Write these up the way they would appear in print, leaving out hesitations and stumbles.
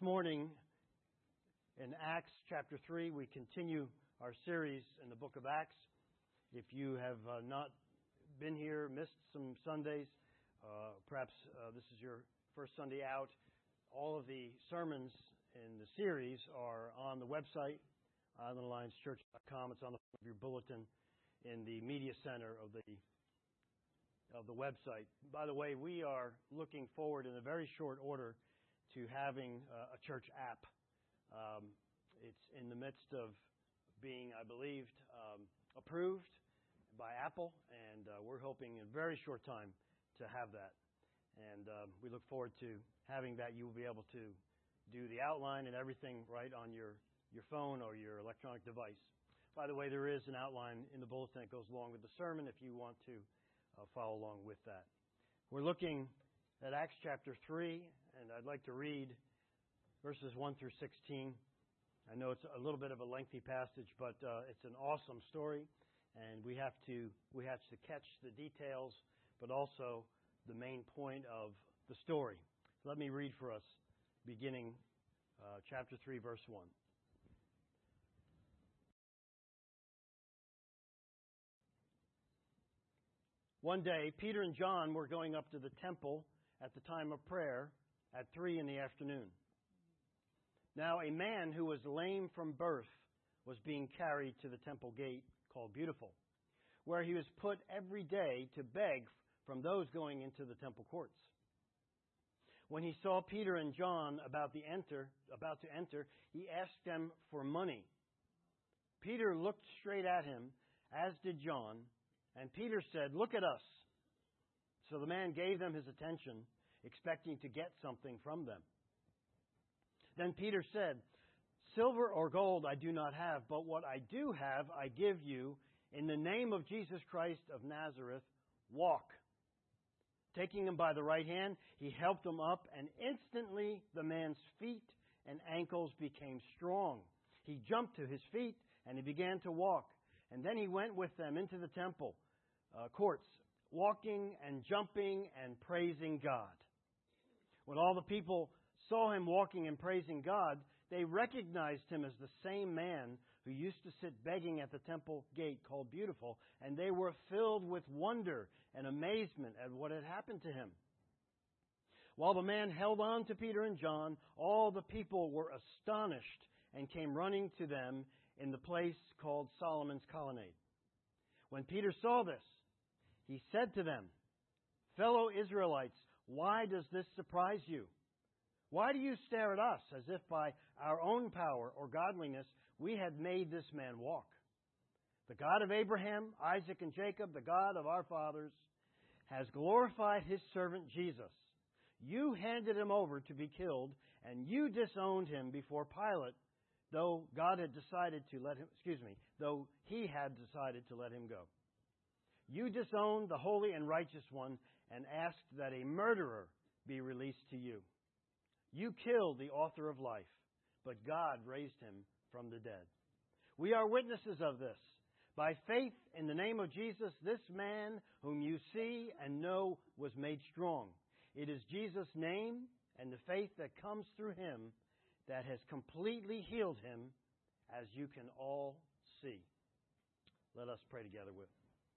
morning in Acts chapter 3, we continue our series in the book of Acts. If you have not been here, missed some Sundays, perhaps this is your first Sunday out, all of the sermons in the series are on the website, islandalliancechurch.com. It's on the front of your bulletin in the media center of the website. By the way, we are looking forward in a very short order to having a church app. It's in the midst of being, I believe, approved by Apple, and we're hoping in a very short time to have that. And we look forward to having that. You will be able to do the outline and everything right on your phone or your electronic device. By the way, there is an outline in the bulletin that goes along with the sermon if you want to follow along with that. We're looking at Acts chapter 3, and I'd like to read verses 1 through 16. I know it's a little bit of a lengthy passage, but it's an awesome story, and we have to catch the details, but also the main point of the story. So let me read for us, beginning chapter 3, verse 1. One day, Peter and John were going up to the temple at the time of prayer at 3 p.m. Now, a man who was lame from birth was being carried to the temple gate called Beautiful, where he was put every day to beg from those going into the temple courts. When he saw Peter and John about to enter, he asked them for money. Peter looked straight at him, as did John, and Peter said, "Look at us." So the man gave them his attention, expecting to get something from them. Then Peter said, "Silver or gold I do not have, but what I do have I give you. In the name of Jesus Christ of Nazareth, walk." Taking him by the right hand, he helped him up, and instantly the man's feet and ankles became strong. He jumped to his feet, and he began to walk. And then he went with them into the temple courts, walking and jumping and praising God. When all the people saw him walking and praising God, they recognized him as the same man who used to sit begging at the temple gate called Beautiful, and they were filled with wonder and amazement at what had happened to him. While the man held on to Peter and John, all the people were astonished and came running to them in the place called Solomon's Colonnade. When Peter saw this, he said to them, "Fellow Israelites, why does this surprise you? Why do you stare at us as if by our own power or godliness we had made this man walk? The God of Abraham, Isaac, and Jacob, the God of our fathers, has glorified His servant Jesus. You handed him over to be killed, and you disowned him before Pilate, though he had decided to let him go. You disowned the Holy and Righteous One and asked that a murderer be released to you. You killed the author of life, but God raised him from the dead. We are witnesses of this. By faith in the name of Jesus, this man whom you see and know was made strong. It is Jesus' name and the faith that comes through him that has completely healed him, as you can all see." Let us pray together with.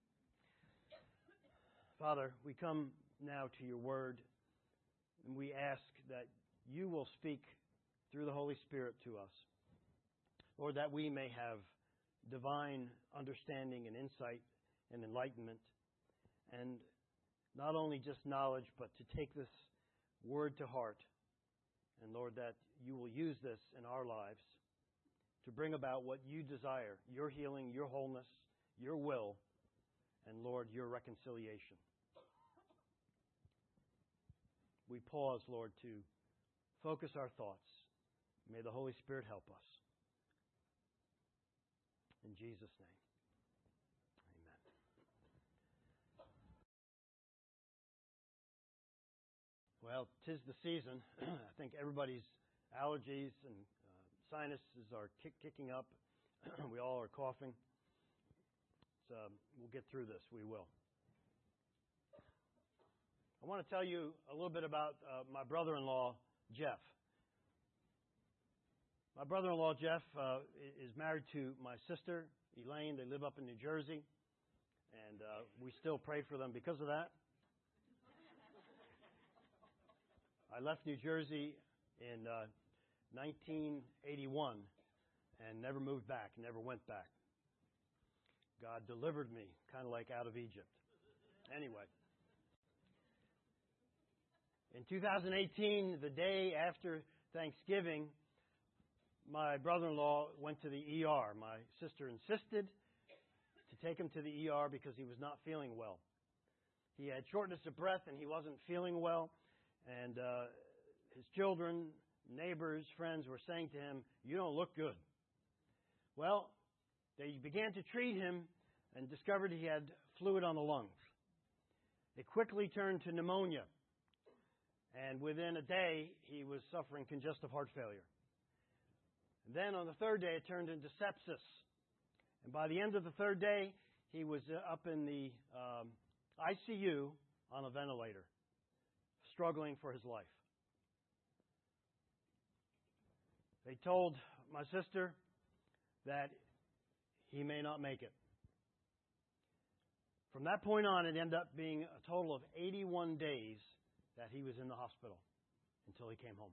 Father, we come now to your word, and we ask that you will speak through the Holy Spirit to us. Lord, that we may have divine understanding and insight and enlightenment, and not only just knowledge, but to take this word to heart. And Lord, that you will use this in our lives to bring about what you desire, your healing, your wholeness, your will, and Lord, your reconciliation. We pause, Lord, to focus our thoughts. May the Holy Spirit help us. In Jesus' name, amen. Well, 'tis the season. I think everybody's allergies and sinuses are kicking up. We all are coughing. So we'll get through this. We will. I want to tell you a little bit about my brother-in-law, Jeff. My brother-in-law, Jeff, is married to my sister, Elaine. They live up in New Jersey, and we still pray for them because of that. I left New Jersey in 1981 and never moved back, never went back. God delivered me, kind of like out of Egypt. Anyway, in 2018, the day after Thanksgiving, my brother-in-law went to the ER. My sister insisted to take him to the ER because he was not feeling well. He had shortness of breath and he wasn't feeling well. And his children, neighbors, friends were saying to him, "You don't look good." Well, they began to treat him and discovered he had fluid on the lungs. It quickly turned to pneumonia. And within a day, he was suffering congestive heart failure. And then on the third day, it turned into sepsis. And by the end of the third day, he was up in the ICU on a ventilator, struggling for his life. They told my sister that he may not make it. From that point on, it ended up being a total of 81 days that he was in the hospital until he came home.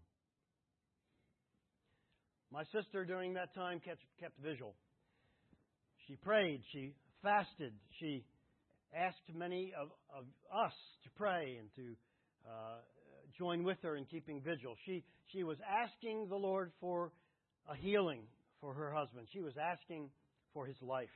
My sister, during that time, kept vigil. She prayed. She fasted. She asked many of us to pray and to join with her in keeping vigil. She was asking the Lord for a healing for her husband. She was asking for his life.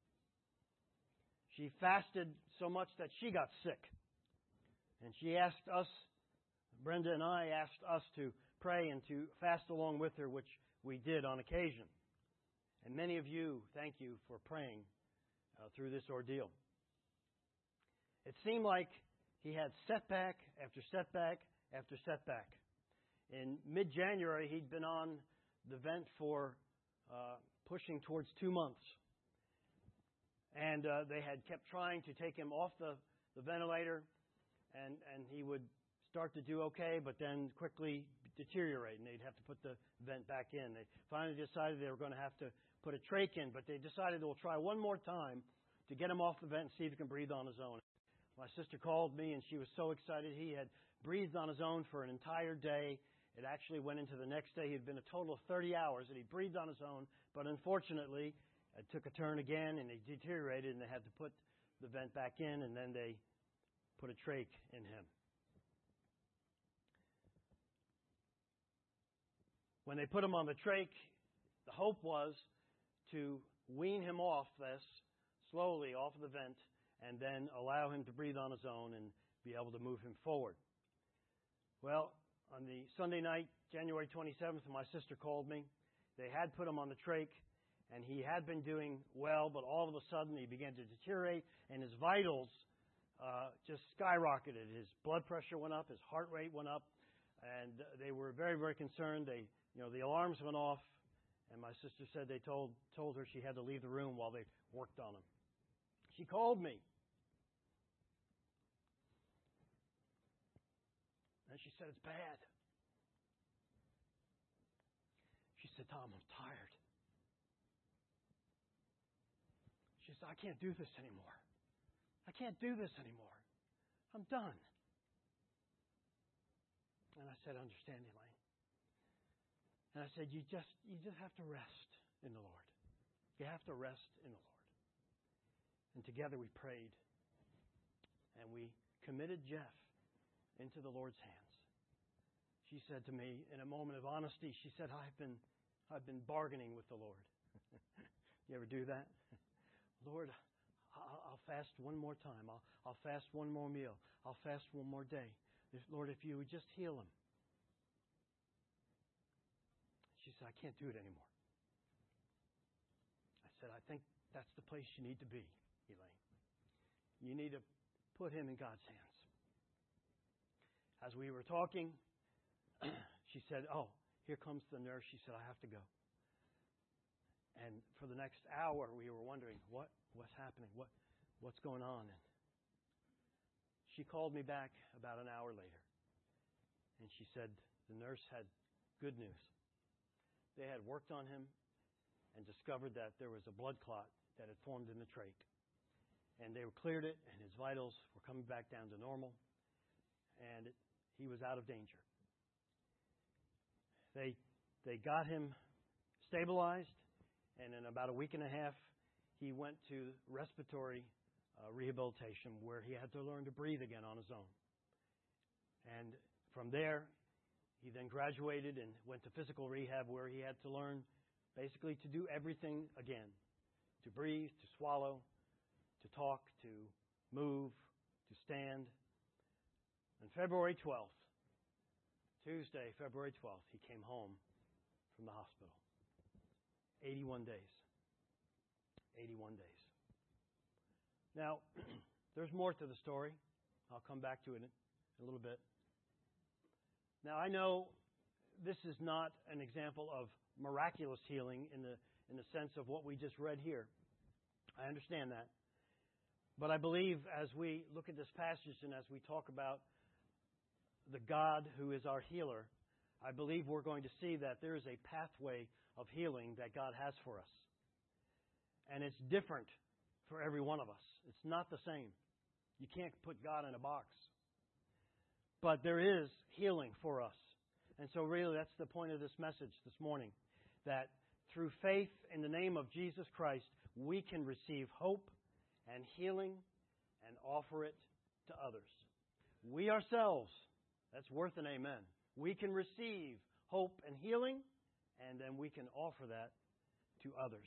She fasted so much that she got sick. And she asked us, Brenda and I asked us to pray and to fast along with her, which we did on occasion. And many of you, thank you for praying through this ordeal. It seemed like he had setback after setback after setback. In mid-January, he'd been on the vent for pushing towards 2 months. And they had kept trying to take him off the ventilator, and he would start to do okay, but then quickly deteriorate, and they'd have to put the vent back in. They finally decided they were going to have to put a trach in, but they decided they'll try one more time to get him off the vent and see if he can breathe on his own. My sister called me, and she was so excited. He had breathed on his own for an entire day. It actually went into the next day. He had been a total of 30 hours that he breathed on his own, but unfortunately, it took a turn again, and he deteriorated, and they had to put the vent back in, and then they put a trach in him. When they put him on the trach, the hope was to wean him off this slowly, off of the vent, and then allow him to breathe on his own and be able to move him forward. Well, on the Sunday night, January 27th, my sister called me. They had put him on the trach, and he had been doing well, but all of a sudden he began to deteriorate, and his vitals just skyrocketed. His blood pressure went up, his heart rate went up, and they were very, very concerned. The alarms went off, and my sister said they told her she had to leave the room while they worked on him. She called me, and she said, "It's bad." She said, "Tom, I'm tired." She said, "I can't do this anymore. I can't do this anymore. I'm done." And I said, "I understand, Elaine." And I said, you just have to rest in the Lord. You have to rest in the Lord. And together we prayed, and we committed Jeff into the Lord's hands. She said to me, in a moment of honesty, she said, I've been bargaining with the Lord. You ever do that? Lord, I'll fast one more time. I'll fast one more meal. I'll fast one more day. Lord, if you would just heal him. She said, I can't do it anymore. I said, I think that's the place you need to be, Elaine. You need to put him in God's hands. As we were talking, she said, oh, here comes the nurse. She said, I have to go. And for the next hour, we were wondering, what's happening? What's going on? And she called me back about an hour later. And she said, the nurse had good news. they had worked on him and discovered that there was a blood clot that had formed in the trach. And they cleared it, and his vitals were coming back down to normal, and he was out of danger. They got him stabilized, and in about a week and a half, he went to respiratory rehabilitation where he had to learn to breathe again on his own. And from there, he then graduated and went to physical rehab where he had to learn basically to do everything again, to breathe, to swallow, to talk, to move, to stand. On February 12th, Tuesday, February 12th, he came home from the hospital. 81 days. 81 days. Now, there's more to the story. I'll come back to it in a little bit. Now, I know this is not an example of miraculous healing in the sense of what we just read here. I understand that. But I believe as we look at this passage and as we talk about the God who is our healer, I believe we're going to see that there is a pathway of healing that God has for us. And it's different for every one of us. It's not the same. You can't put God in a box. But there is healing for us. And so really that's the point of this message this morning, that through faith in the name of Jesus Christ, we can receive hope and healing and offer it to others. We ourselves, that's worth an amen. We can receive hope and healing, and then we can offer that to others.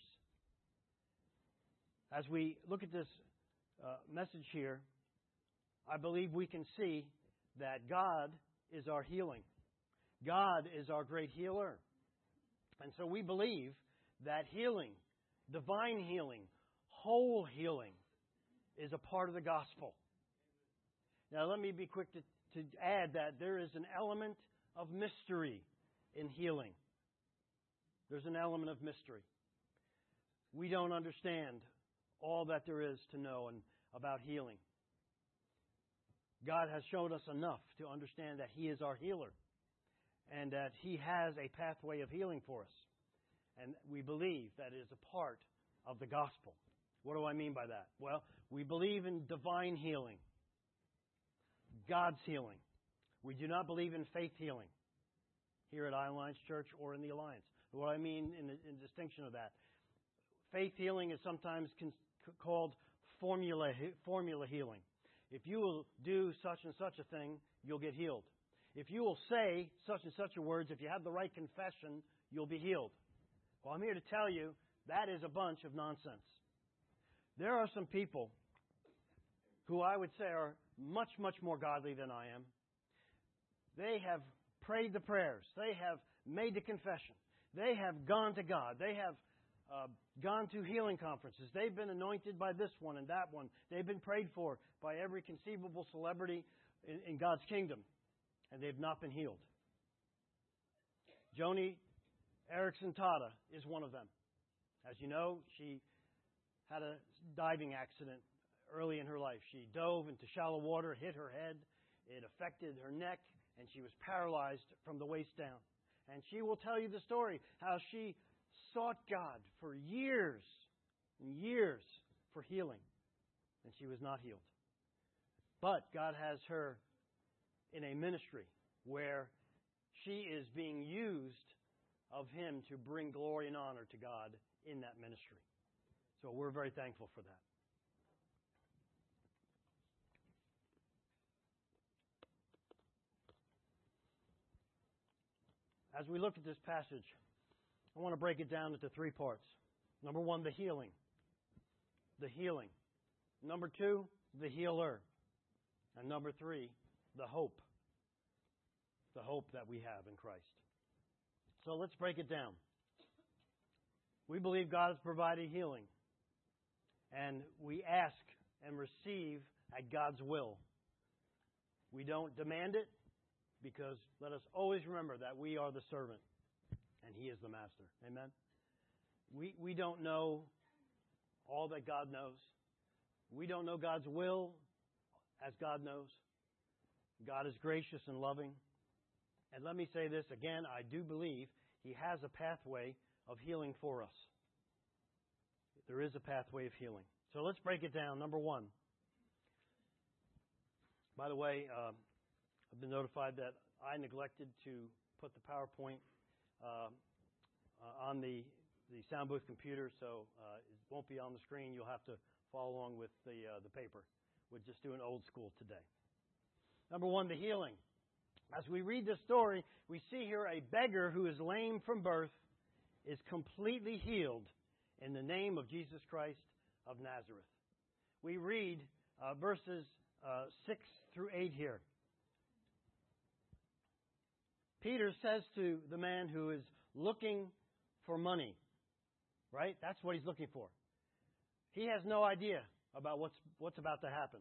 As we look at this message here, I believe we can see that God is our healing. God is our great healer. And so we believe that healing, divine healing, whole healing, is a part of the gospel. Now let me be quick to add that there is an element of mystery in healing. There's an element of mystery. We don't understand all that there is to know about healing. God has shown us enough to understand that He is our healer and that He has a pathway of healing for us. And we believe that it is a part of the gospel. What do I mean by that? Well, we believe in divine healing, God's healing. We do not believe in faith healing here at Alliance Church or in the Alliance. What I mean in distinction of that, faith healing is sometimes called formula healing. If you will do such and such a thing, you'll get healed. If you will say such and such a words, if you have the right confession, you'll be healed. Well, I'm here to tell you that is a bunch of nonsense. There are some people who I would say are much, much more godly than I am. They have prayed the prayers. They have made the confession. They have gone to God. They have gone to healing conferences. They've been anointed by this one and that one. They've been prayed for by every conceivable celebrity in God's kingdom, and they've not been healed. Joni Eareckson Tada is one of them. As you know, she had a diving accident early in her life. She dove into shallow water, hit her head. It affected her neck, and she was paralyzed from the waist down. And she will tell you the story, how she sought God for years and years for healing, and she was not healed. But God has her in a ministry where she is being used of Him to bring glory and honor to God in that ministry. So we're very thankful for that. As we look at this passage, I want to break it down into three parts. Number one, the healing. The healing. Number two, the healer. And number three, the hope. The hope that we have in Christ. So let's break it down. We believe God has provided healing. And we ask and receive at God's will. We don't demand it, because let us always remember that we are the servant and He is the master. Amen? We don't know all that God knows. We don't know God's will as God knows. God is gracious and loving. And let me say this again, I do believe He has a pathway of healing for us. There is a pathway of healing. So let's break it down. Number one. By the way, I've been notified that I neglected to put the PowerPoint on the sound booth computer, so it won't be on the screen. You'll have to follow along with the paper. We're just doing old school today. Number one, the healing. As we read this story, we see here a beggar who is lame from birth is completely healed in the name of Jesus Christ of Nazareth. We read verses 6 through 8 here. Peter says to the man who is looking for money, right? That's what he's looking for. He has no idea about what's about to happen.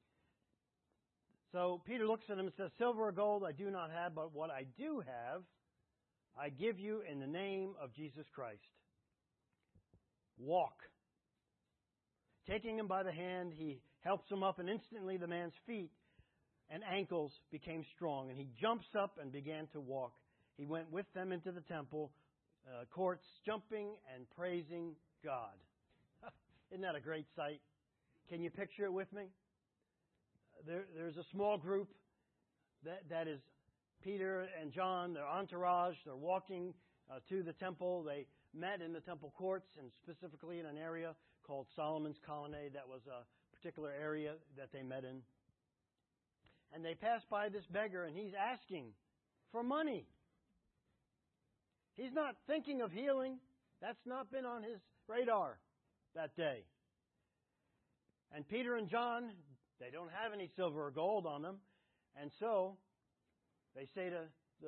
So Peter looks at him and says, "Silver or gold I do not have, but what I do have, I give you in the name of Jesus Christ. Walk." Taking him by the hand, he helps him up, and instantly the man's feet and ankles became strong, and he jumps up and began to walk. He went with them into the temple courts, jumping and praising God. Isn't that a great sight? Can you picture it with me? There's a small group that is Peter and John, their entourage. They're walking to the temple. They met in the temple courts, and specifically in an area called Solomon's Colonnade. That was a particular area that they met in. And they passed by this beggar, and he's asking for money. He's not thinking of healing. That's not been on his radar that day. And Peter and John, they don't have any silver or gold on them. And so they say to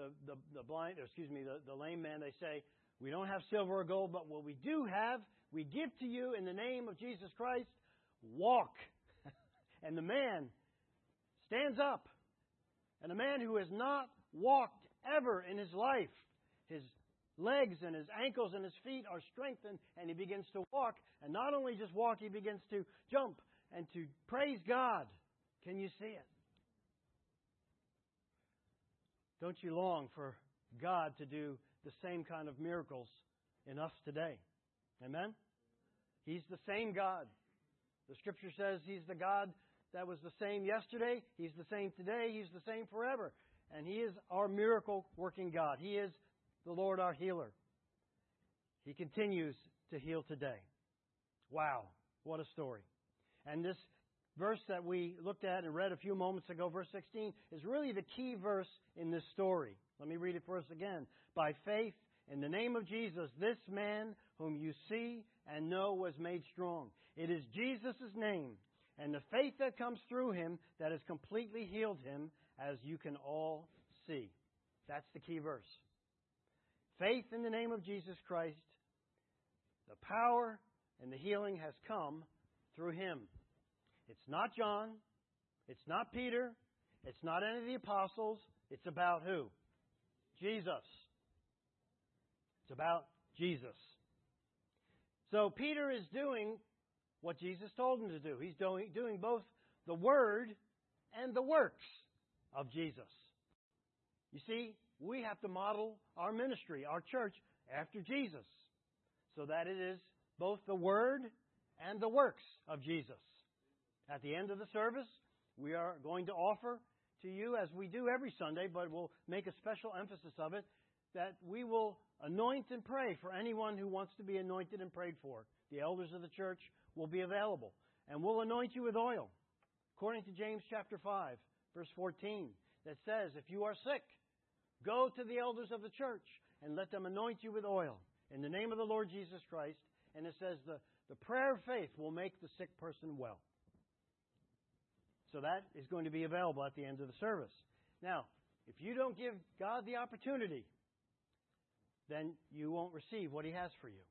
the lame man, they say, "We don't have silver or gold, but what we do have, we give to you in the name of Jesus Christ. Walk." And the man stands up. And a man who has not walked ever in his life, his legs and his ankles and his feet are strengthened, and he begins to walk. And not only just walk, he begins to jump and to praise God. Can you see it? Don't you long for God to do the same kind of miracles in us today? Amen? He's the same God. The Scripture says He's the God that was the same yesterday. He's the same today. He's the same forever. And He is our miracle-working God. He is the Lord our healer. He continues to heal today. Wow, what a story. And this verse that we looked at and read a few moments ago, verse 16, is really the key verse in this story. Let me read it for us again. "By faith, in the name of Jesus, this man whom you see and know was made strong." It is Jesus' name and the faith that comes through Him that has completely healed him, as you can all see. That's the key verse. Faith in the name of Jesus Christ, the power and the healing has come through Him. It's not John. It's not Peter. It's not any of the apostles. It's about who? Jesus. It's about Jesus. So Peter is doing what Jesus told him to do. He's doing both the Word and the works of Jesus. You see, we have to model our ministry, our church, after Jesus, so that it is both the Word and the works of Jesus. At the end of the service, we are going to offer to you, as we do every Sunday, but we'll make a special emphasis of it, that we will anoint and pray for anyone who wants to be anointed and prayed for. The elders of the church will be available. And we'll anoint you with oil, according to James chapter 5, verse 14, that says, if you are sick, go to the elders of the church and let them anoint you with oil in the name of the Lord Jesus Christ. And it says the prayer of faith will make the sick person well. So that is going to be available at the end of the service. Now, if you don't give God the opportunity, then you won't receive what He has for you.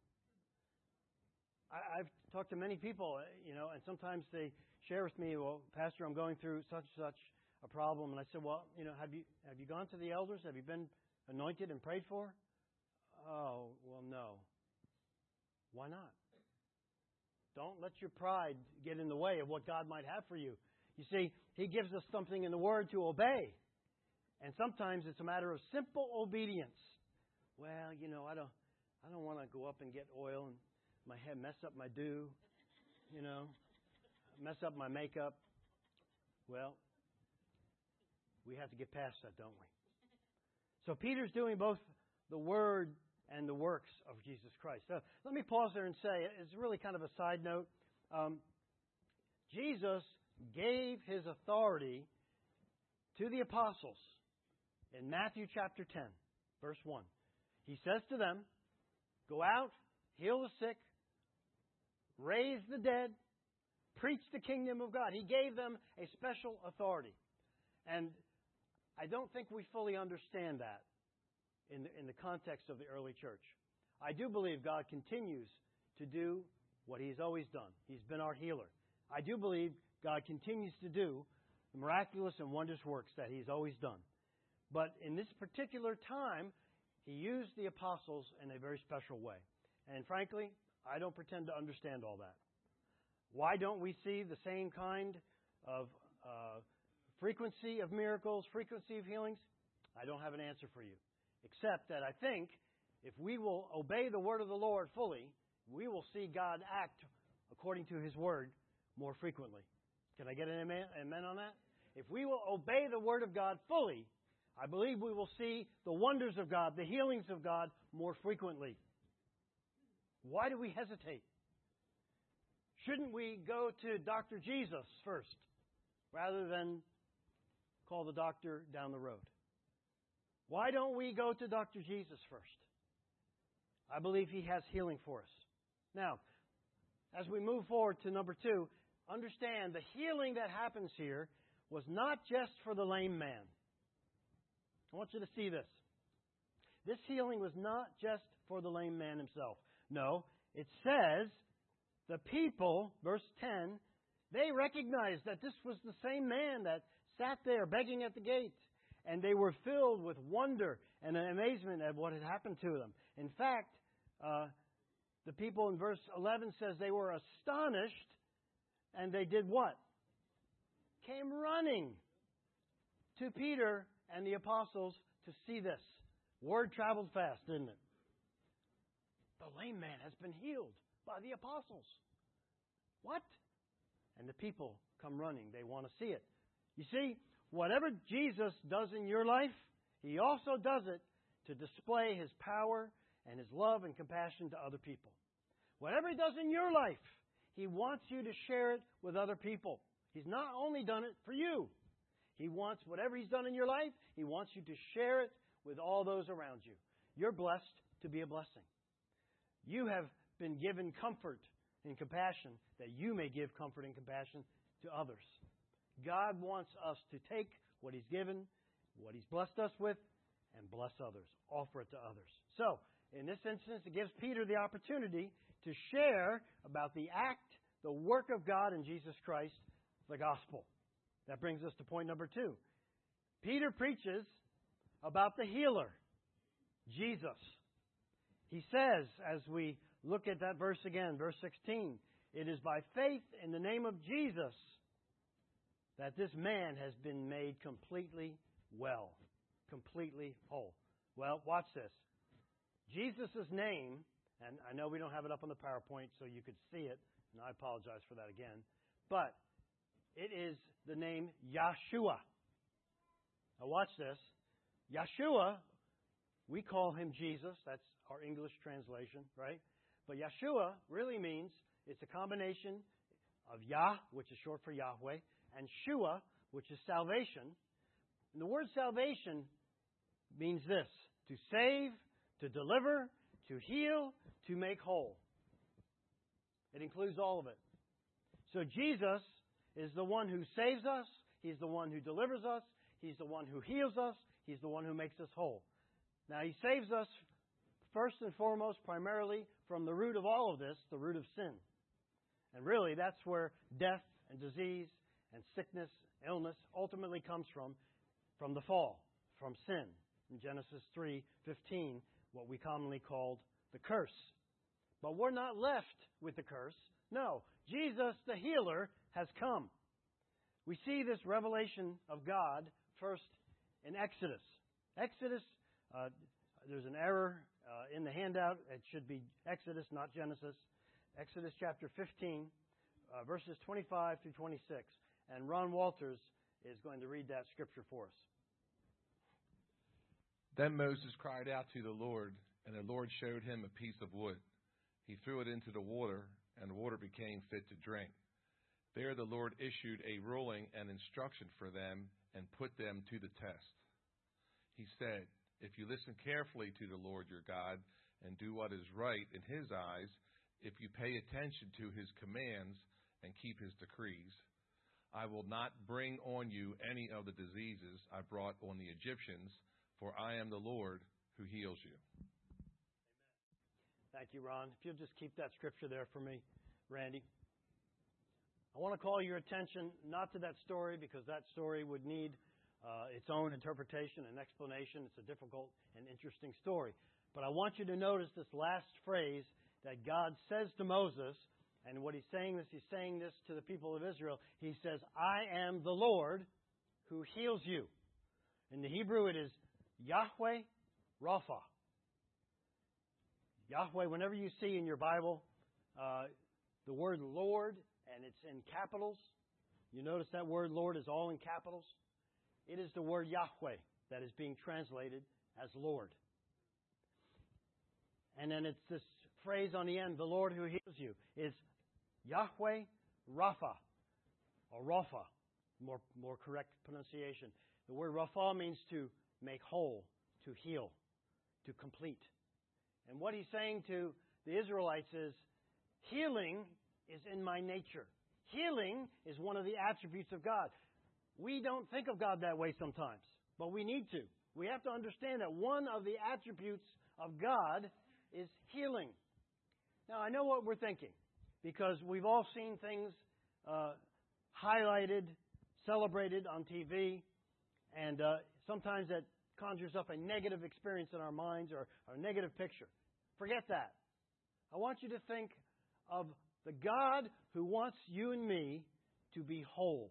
I've talked to many people, and sometimes they share with me, well, Pastor, I'm going through such a problem. And I said, well, have you gone to the elders? Have you been anointed and prayed for? Oh, well, no. Why not? Don't let your pride get in the way of what God might have for you. You see, He gives us something in the Word to obey. And sometimes it's a matter of simple obedience. well, I don't want to go up and get oil and my head mess up my do, mess up my makeup. Well, we have to get past that, don't we? So Peter's doing both the word and the works of Jesus Christ. So let me pause there and say, it's really kind of a side note. Jesus gave his authority to the apostles in Matthew chapter 10, verse 1. He says to them, go out, heal the sick, raise the dead, preach the kingdom of God. He gave them a special authority. And I don't think we fully understand that in the context of the early church. I do believe God continues to do what He's always done. He's been our healer. I do believe God continues to do the miraculous and wondrous works that He's always done. But in this particular time, He used the apostles in a very special way. And frankly, I don't pretend to understand all that. Why don't we see the same kind of frequency of miracles, frequency of healings? I don't have an answer for you. Except that I think if we will obey the word of the Lord fully, we will see God act according to His word more frequently. Can I get an amen on that? If we will obey the word of God fully, I believe we will see the wonders of God, the healings of God more frequently. Why do we hesitate? Shouldn't we go to Dr. Jesus first rather than call the doctor down the road? Why don't we go to Dr. Jesus first? I believe He has healing for us. Now, as we move forward to number 2, understand the healing that happens here was not just for the lame man. I want you to see this. This healing was not just for the lame man himself. No, it says the people, verse 10, they recognized that this was the same man that sat there begging at the gate. And they were filled with wonder and amazement at what had happened to them. In fact, the people in verse 11 says they were astonished, and they did what? Came running to Peter and the apostles to see this. Word traveled fast, didn't it? The lame man has been healed by the apostles. What? And the people come running. They want to see it. You see, whatever Jesus does in your life, He also does it to display His power and His love and compassion to other people. Whatever He does in your life, He wants you to share it with other people. He's not only done it for you. He wants whatever He's done in your life, He wants you to share it with all those around you. You're blessed to be a blessing. You have been given comfort and compassion that you may give comfort and compassion to others. God wants us to take what He's given, what He's blessed us with, and bless others. Offer it to others. So, in this instance, it gives Peter the opportunity to share about the act, the work of God in Jesus Christ, the gospel. That brings us to point number 2. Peter preaches about the healer, Jesus. He says, as we look at that verse again, verse 16, it is by faith in the name of Jesus that this man has been made completely well, completely whole. Well, watch this. Jesus' name, and I know we don't have it up on the PowerPoint so you could see it, and I apologize for that again, but it is the name Yeshua. Now watch this. Yeshua, we call Him Jesus. That's our English translation, right? But Yeshua really means it's a combination of Yah, which is short for Yahweh, and Shua, which is salvation. And the word salvation means this: to save, to deliver, to heal, to make whole. It includes all of it. So Jesus is the one who saves us. He's the one who delivers us. He's the one who heals us. He's the one who makes us whole. Now, He saves us first and foremost, primarily from the root of all of this, the root of sin. And really, that's where death and disease and sickness, illness ultimately comes from the fall, from sin. In Genesis 3:15, what we commonly called the curse. But we're not left with the curse. No, Jesus, the healer, has come. We see this revelation of God first in Exodus. Exodus there's an error in the handout. It should be Exodus, not Genesis. Exodus chapter 15, verses 25 through 26. And Ron Walters is going to read that scripture for us. Then Moses cried out to the Lord, and the Lord showed him a piece of wood. He threw it into the water, and the water became fit to drink. There the Lord issued a ruling and instruction for them and put them to the test. He said, "If you listen carefully to the Lord your God and do what is right in his eyes, if you pay attention to his commands and keep his decrees, I will not bring on you any of the diseases I brought on the Egyptians, for I am the Lord who heals you." Thank you, Ron. If you'll just keep that scripture there for me, Randy. I want to call your attention not to that story, because that story would need its own interpretation and explanation. It's a difficult and interesting story. But I want you to notice this last phrase that God says to Moses, and what he's saying this to the people of Israel. He says, "I am the Lord who heals you." In the Hebrew, it is Yahweh Rapha. Yahweh, whenever you see in your Bible the word Lord, and it's in capitals, you notice that word Lord is all in capitals. It is the word Yahweh that is being translated as Lord. And then it's this phrase on the end, the Lord who heals you, is Yahweh Rapha, or Rapha, more correct pronunciation. The word Rapha means to make whole, to heal, to complete. And what he's saying to the Israelites is, healing is in my nature. Healing is one of the attributes of God. We don't think of God that way sometimes, but we need to. We have to understand that one of the attributes of God is healing. Now, I know what we're thinking, because we've all seen things highlighted, celebrated on TV, and sometimes that conjures up a negative experience in our minds, or a negative picture. Forget that. I want you to think of the God who wants you and me to be whole.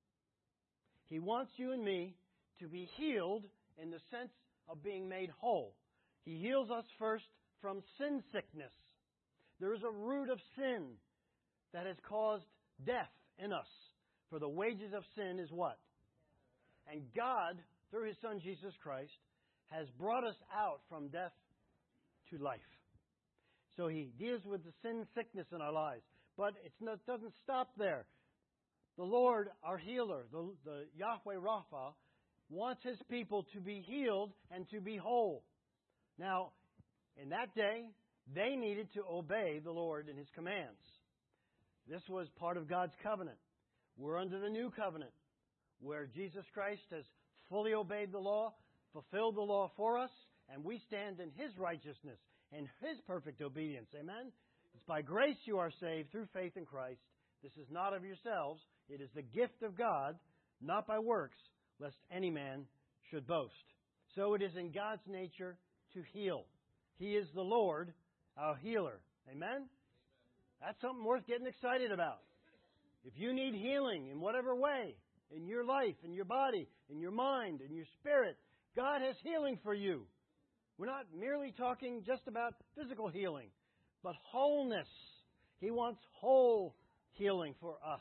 He wants you and me to be healed in the sense of being made whole. He heals us first from sin sickness. There is a root of sin that has caused death in us. For the wages of sin is what? And God, through His Son Jesus Christ, has brought us out from death to life. So He deals with the sin sickness in our lives. But it doesn't stop there. The Lord, our healer, the Yahweh Rapha, wants His people to be healed and to be whole. Now, in that day, they needed to obey the Lord and His commands. This was part of God's covenant. We're under the new covenant, where Jesus Christ has fully obeyed the law, fulfilled the law for us, and we stand in His righteousness and His perfect obedience. Amen? It's by grace you are saved through faith in Christ. This is not of yourselves. It is the gift of God, not by works, lest any man should boast. So it is in God's nature to heal. He is the Lord, our healer. Amen? That's something worth getting excited about. If you need healing in whatever way, in your life, in your body, in your mind, in your spirit, God has healing for you. We're not merely talking just about physical healing, but wholeness. He wants whole healing for us.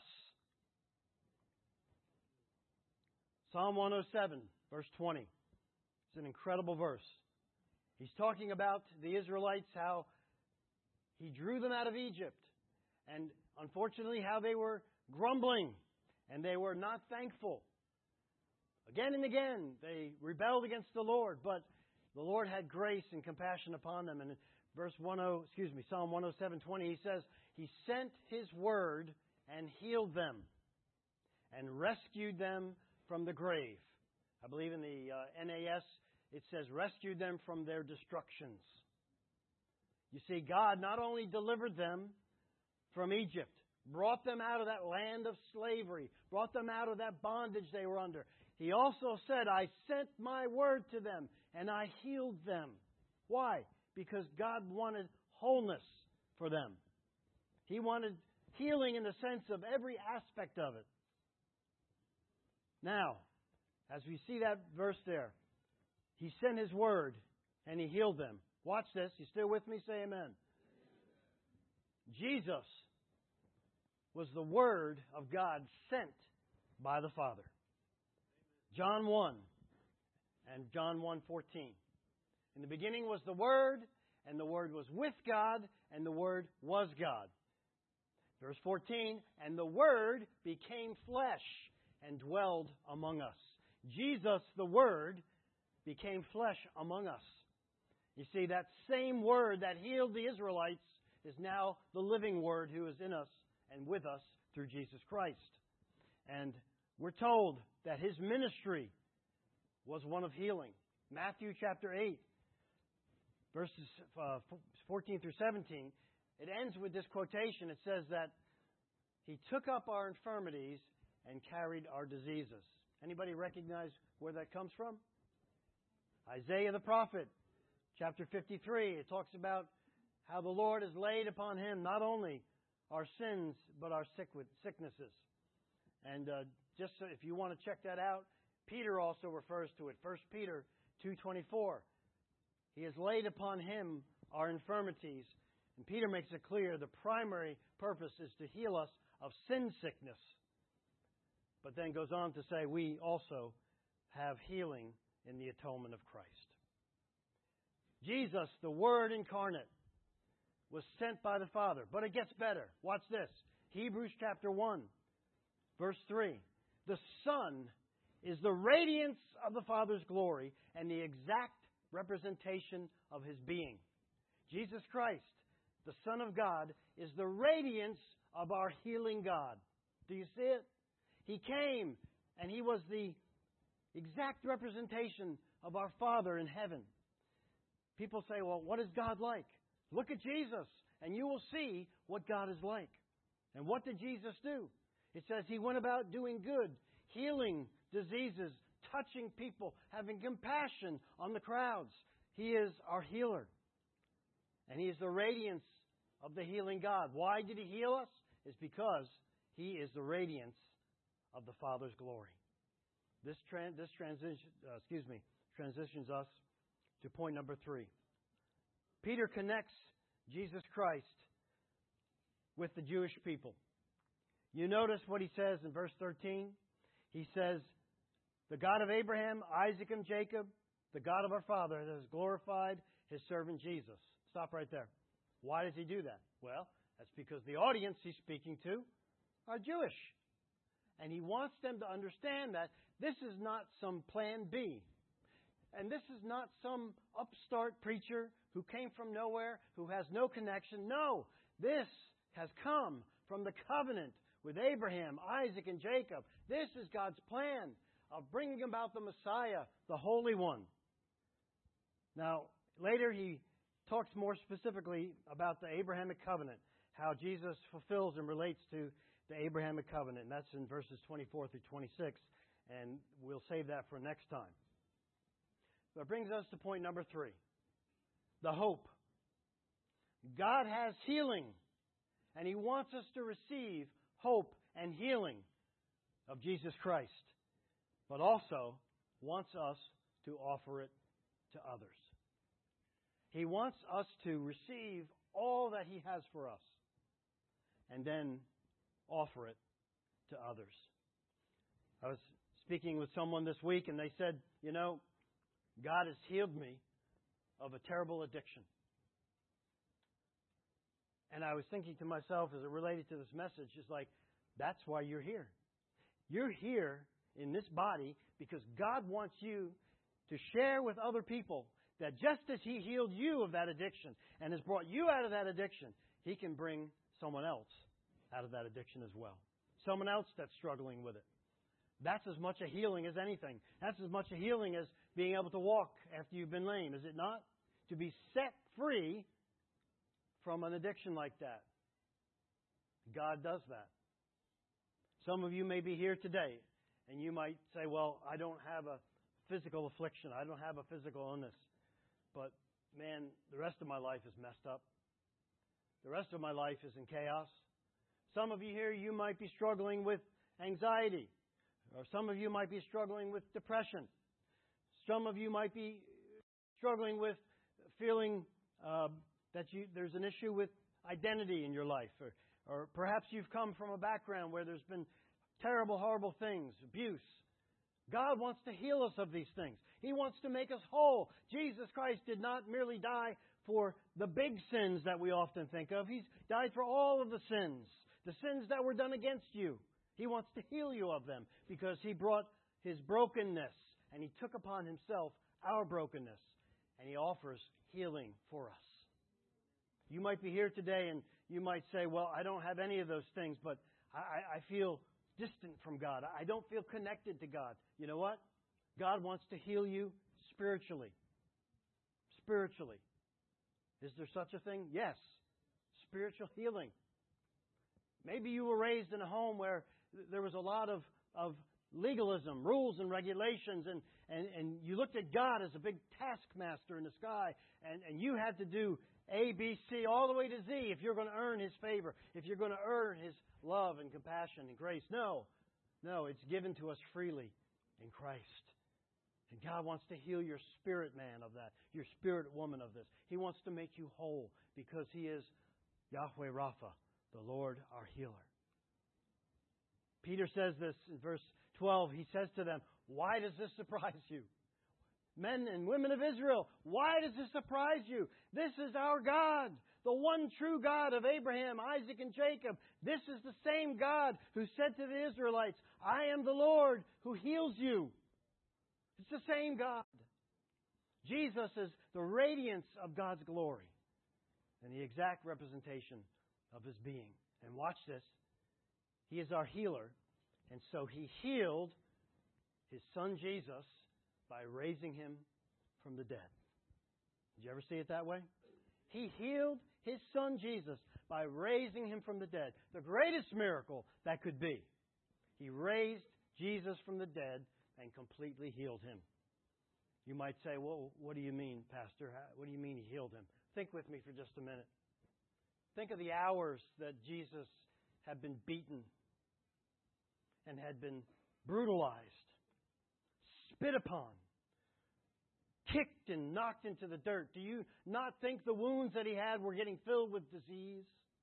Psalm 107, verse 20. It's an incredible verse. He's talking about the Israelites, how He drew them out of Egypt, and unfortunately how they were grumbling and they were not thankful. Again and again they rebelled against the Lord, but the Lord had grace and compassion upon them. And in Psalm 107:20, He says, He sent His word and healed them and rescued them from the grave. I believe in the NAS it says rescued them from their destructions. You see, God not only delivered them from Egypt, brought them out of that land of slavery, brought them out of that bondage they were under. He also said, I sent my word to them and I healed them. Why? Because God wanted wholeness for them. He wanted healing in the sense of every aspect of it. Now, as we see that verse there, He sent His word and He healed them. Watch this. You still with me? Say amen. Jesus was the Word of God sent by the Father. John 1 and John 1:14. In the beginning was the Word, and the Word was with God, and the Word was God. Verse 14, and the Word became flesh and dwelled among us. Jesus, the Word, became flesh among us. You see, that same Word that healed the Israelites is now the living Word who is in us and with us through Jesus Christ. And we're told that His ministry was one of healing. Matthew chapter 8, verses 14 through 17, it ends with this quotation. It says that He took up our infirmities and carried our diseases. Anybody recognize where that comes from? Isaiah the prophet, chapter 53. It talks about how the Lord has laid upon Him not only our sins, but our sicknesses. And just so if you want to check that out, Peter also refers to it. 1 Peter 2:24. He has laid upon Him our infirmities. And Peter makes it clear the primary purpose is to heal us of sin sickness. But then goes on to say we also have healing in the atonement of Christ. Jesus, the Word incarnate, was sent by the Father. But it gets better. Watch this. Hebrews chapter 1, verse 3. The Son is the radiance of the Father's glory and the exact representation of His being. Jesus Christ, the Son of God, is the radiance of our healing God. Do you see it? He came and He was the exact representation of our Father in heaven. People say, well, what is God like? Look at Jesus and you will see what God is like. And what did Jesus do? It says He went about doing good, healing diseases, touching people, having compassion on the crowds. He is our healer. And He is the radiance of the healing God. Why did He heal us? It's because He is the radiance of the Father's glory. This transitions us to point number 3. Peter connects Jesus Christ with the Jewish people. You notice what he says in verse 13? He says, the God of Abraham, Isaac, and Jacob, the God of our Father, has glorified His servant Jesus. Stop right there. Why does He do that? Well, that's because the audience He's speaking to are Jewish. And He wants them to understand that this is not some plan B. And this is not some upstart preacher who came from nowhere, who has no connection. No, this has come from the covenant with Abraham, Isaac, and Jacob. This is God's plan of bringing about the Messiah, the Holy One. Now, later He talks more specifically about the Abrahamic covenant, how Jesus fulfills and relates to the Abrahamic covenant. And that's in verses 24 through 26. And we'll save that for next time. That brings us to point number 3. The hope. God has healing. And He wants us to receive hope and healing of Jesus Christ. But also wants us to offer it to others. He wants us to receive all that He has for us. And then offer it to others. I was speaking with someone this week and they said, you know, God has healed me of a terrible addiction. And I was thinking to myself as it related to this message, it's like, that's why you're here. You're here in this body because God wants you to share with other people that just as He healed you of that addiction and has brought you out of that addiction, He can bring someone else out of that addiction as well. Someone else that's struggling with it. That's as much a healing as anything. That's as much a healing as being able to walk after you've been lame, is it not? To be set free from an addiction like that. God does that. Some of you may be here today, and you might say, well, I don't have a physical affliction. I don't have a physical illness. But, man, the rest of my life is messed up. The rest of my life is in chaos. Some of you here, you might be struggling with anxiety. Or some of you might be struggling with depression. Some of you might be struggling with feeling there's an issue with identity in your life, or perhaps you've come from a background where there's been terrible, horrible things, abuse. God wants to heal us of these things. He wants to make us whole. Jesus Christ did not merely die for the big sins that we often think of. He died for all of the sins that were done against you. He wants to heal you of them because He brought His brokenness and He took upon Himself our brokenness, and He offers healing for us. You might be here today and you might say, well, I don't have any of those things, but I feel distant from God. I don't feel connected to God. You know what? God wants to heal you spiritually. Spiritually. Is there such a thing? Yes. Spiritual healing. Maybe you were raised in a home where there was a lot of legalism, rules and regulations, and you looked at God as a big taskmaster in the sky, and you had to do A, B, C, all the way to Z if you're going to earn His favor, if you're going to earn His love and compassion and grace. No, it's given to us freely in Christ. And God wants to heal your spirit man of that, your spirit woman of this. He wants to make you whole because He is Yahweh Rapha, the Lord our healer. Peter says this in verse 12. He says to them, why does this surprise you? Men and women of Israel, why does this surprise you? This is our God, the one true God of Abraham, Isaac, and Jacob. This is the same God who said to the Israelites, I am the Lord who heals you. It's the same God. Jesus is the radiance of God's glory and the exact representation of His being. And watch this. He is our healer, and so He healed His Son Jesus by raising Him from the dead. Did you ever see it that way? He healed His Son Jesus by raising Him from the dead. The greatest miracle that could be. He raised Jesus from the dead and completely healed Him. You might say, well, what do you mean, Pastor? What do you mean He healed Him? Think with me for just a minute. Think of the hours that Jesus had been beaten and had been brutalized, spit upon, kicked and knocked into the dirt. Do you not think the wounds that He had were getting filled with disease?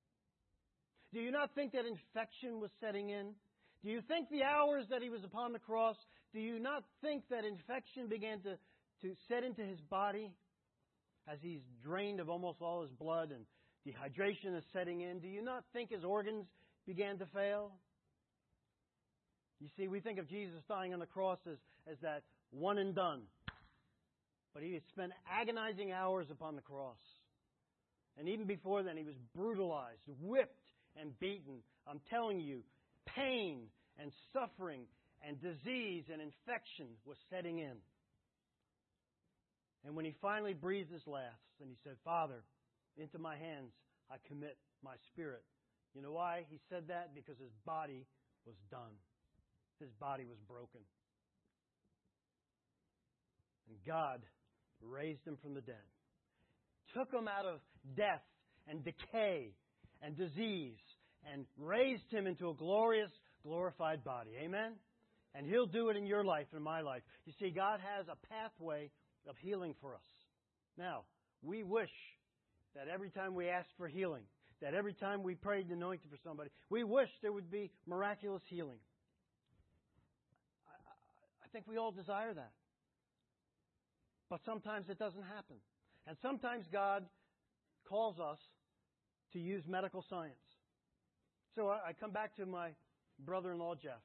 Do you not think that infection was setting in? Do you think the hours that He was upon the cross, do you not think that infection began to set into His body as He's drained of almost all His blood and dehydration is setting in? Do you not think His organs began to fail? You see, we think of Jesus dying on the cross as that one and done. But He had spent agonizing hours upon the cross. And even before then, He was brutalized, whipped, and beaten. I'm telling you, pain and suffering and disease and infection was setting in. And when He finally breathed His last and He said, Father, into my hands I commit my spirit. You know why He said that? Because His body was done. His body was broken. And God raised Him from the dead. Took Him out of death and decay and disease and raised Him into a glorious, glorified body. Amen? And He'll do it in your life and my life. You see, God has a pathway of healing for us. Now, we wish that every time we ask for healing, that every time we prayed and anointed for somebody, we wish there would be miraculous healing. I think we all desire that. But sometimes it doesn't happen. And sometimes God calls us to use medical science. So I come back to my brother-in-law, Jeff.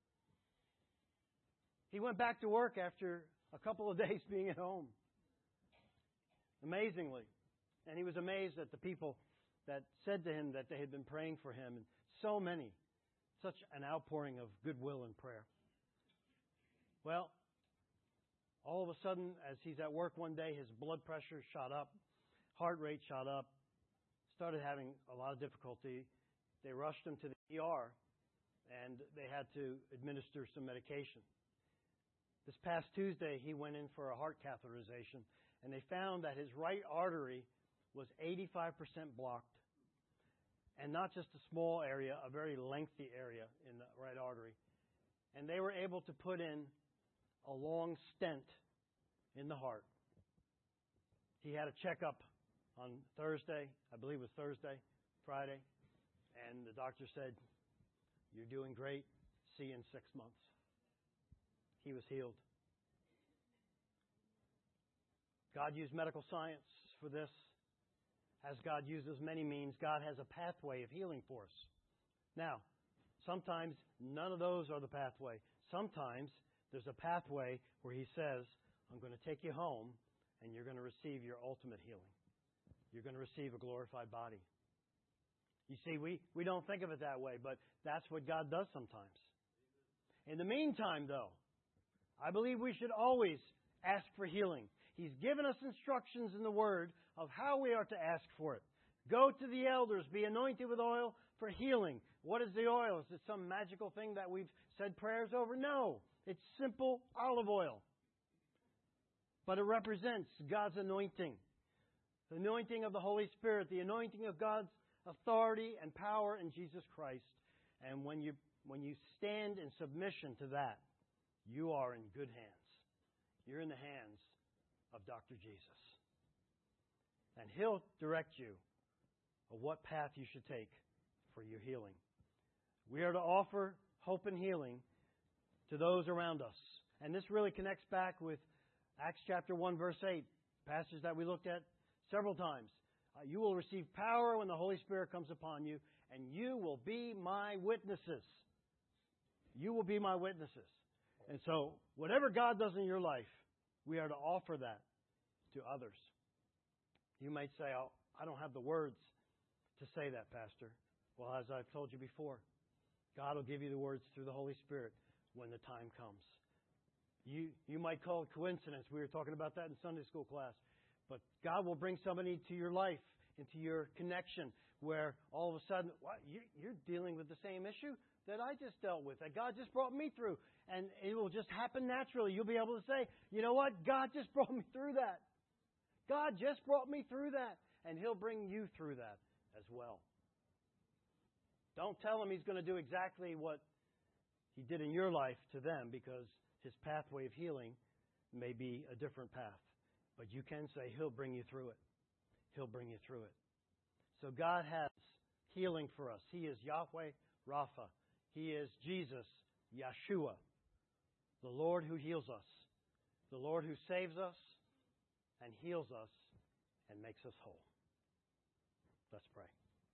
He went back to work after a couple of days being at home. Amazingly. And he was amazed at the people that said to him that they had been praying for him. And so many. Such an outpouring of goodwill and prayer. Well, all of a sudden, as he's at work one day, his blood pressure shot up, heart rate shot up, started having a lot of difficulty. They rushed him to the ER, and they had to administer some medication. This past Tuesday, he went in for a heart catheterization, and they found that his right artery was 85% blocked. And not just a small area, a very lengthy area in the right artery. And they were able to put in a long stent in the heart. He had a checkup on Thursday, I believe it was Thursday, Friday, and the doctor said, "You're doing great. See you in 6 months." He was healed. God used medical science for this. As God uses many means, God has a pathway of healing for us. Now, sometimes none of those are the pathway. Sometimes there's a pathway where He says, "I'm going to take you home and you're going to receive your ultimate healing. You're going to receive a glorified body." You see, we don't think of it that way, but that's what God does sometimes. In the meantime, though, I believe we should always ask for healing. He's given us instructions in the Word of how we are to ask for it. Go to the elders, be anointed with oil for healing. What is the oil? Is it some magical thing that we've said prayers over? No. It's simple olive oil. But it represents God's anointing. The anointing of the Holy Spirit, the anointing of God's authority and power in Jesus Christ. And when you stand in submission to that, you are in good hands. You're in the hands of Dr. Jesus. And He'll direct you of what path you should take for your healing. We are to offer hope and healing to those around us. And this really connects back with Acts chapter 1, verse 8, passage that we looked at several times. You will receive power when the Holy Spirit comes upon you, and you will be my witnesses. You will be my witnesses. And so, whatever God does in your life, we are to offer that to others. You might say, "Oh, I don't have the words to say that, Pastor." Well, as I've told you before, God will give you the words through the Holy Spirit when the time comes. You might call it coincidence. We were talking about that in Sunday school class. But God will bring somebody into your life, into your connection, where all of a sudden, what, you're dealing with the same issue that I just dealt with, that God just brought me through. And it will just happen naturally. You'll be able to say, "You know what? God just brought me through that. God just brought me through that." And He'll bring you through that as well. Don't tell Him He's going to do exactly what He did in your life to them, because His pathway of healing may be a different path. But you can say, He'll bring you through it. He'll bring you through it. So God has healing for us. He is Yahweh Rapha. He is Jesus, Yeshua, the Lord who heals us, the Lord who saves us and heals us and makes us whole. Let's pray.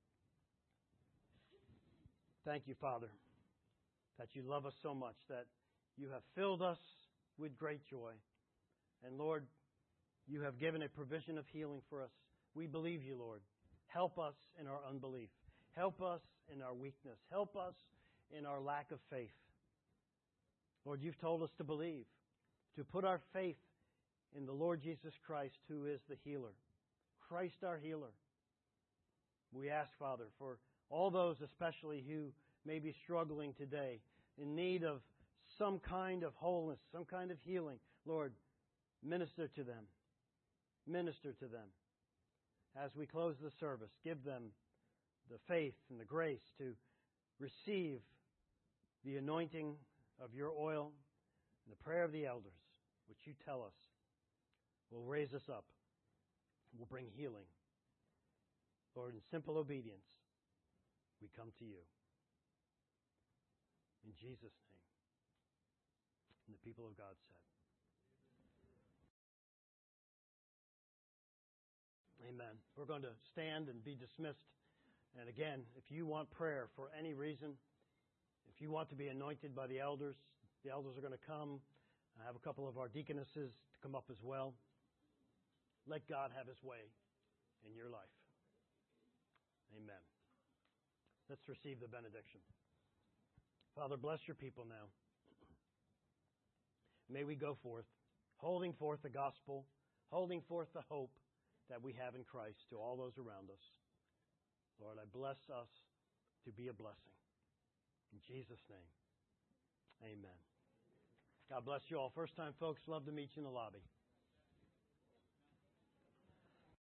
Thank you, Father, that you love us so much, that you have filled us with great joy. And Lord, you have given a provision of healing for us. We believe you, Lord. Help us in our unbelief. Help us in our weakness. Help us in our lack of faith. Lord, you've told us to believe, to put our faith in the Lord Jesus Christ, who is the healer. Christ our healer. We ask, Father, for all those especially who may be struggling today, in need of some kind of wholeness, some kind of healing. Lord, minister to them. Minister to them. As we close the service, give them the faith and the grace to receive the anointing of your oil and the prayer of the elders, which you tell us will raise us up, will bring healing. Lord, in simple obedience, we come to you. In Jesus' name. And the people of God said, Amen. We're going to stand and be dismissed. And again, if you want prayer for any reason, if you want to be anointed by the elders are going to come. I have a couple of our deaconesses to come up as well. Let God have His way in your life. Amen. Let's receive the benediction. Father, bless your people now. May we go forth, holding forth the gospel, holding forth the hope that we have in Christ to all those around us. Lord, I bless us to be a blessing. In Jesus' name, amen. God bless you all. First time folks, love to meet you in the lobby.